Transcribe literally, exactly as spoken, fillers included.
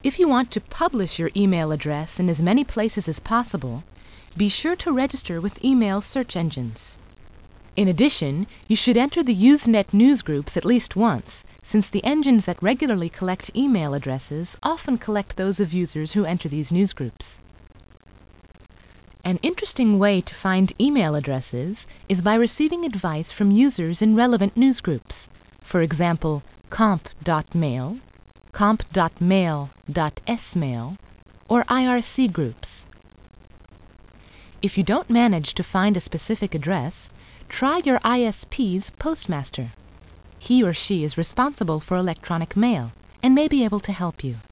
If you want to publish your email address in as many places as possible, be sure to register with email search engines. In addition, you should enter the Usenet newsgroups at least once, since the engines that regularly collect email addresses often collect those of users who enter these newsgroups. An interesting way to find email addresses is by receiving advice from users in relevant newsgroups. For example, comp dot mail, comp dot mail dot s mail, or I R C groups. If you don't manage to find a specific address, try your I S P's postmaster. He or she is responsible for electronic mail and may be able to help you.